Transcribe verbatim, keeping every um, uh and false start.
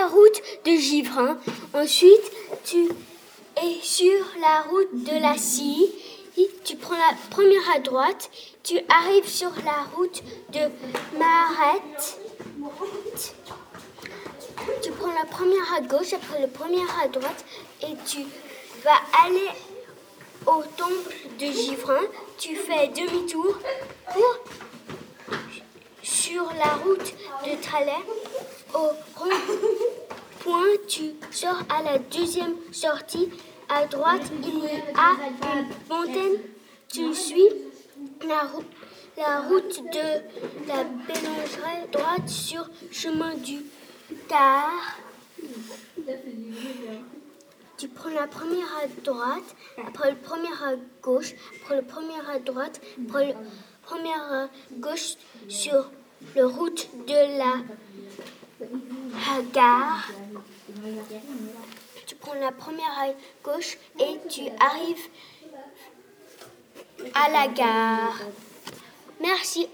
la route de Givrin. Ensuite, tu es sur la route de la Scie. Tu prends la première à droite. Tu arrives sur la route de Marette. Tu prends la première à gauche, après la première à droite. Et tu vas aller au temple de Givrin. Tu fais demi-tour pour sur la route de Trallet. Au rond-point, tu sors à la deuxième sortie. À droite, il y a une fontaine. Tu suis la, rou- la route de la Bélangerie droite sur chemin du Car. Tu prends la première à droite, après le premier à gauche, après le premier à droite, après le premier à gauche sur la route de la gare. Tu prends la première à gauche et tu arrives à la gare. Merci.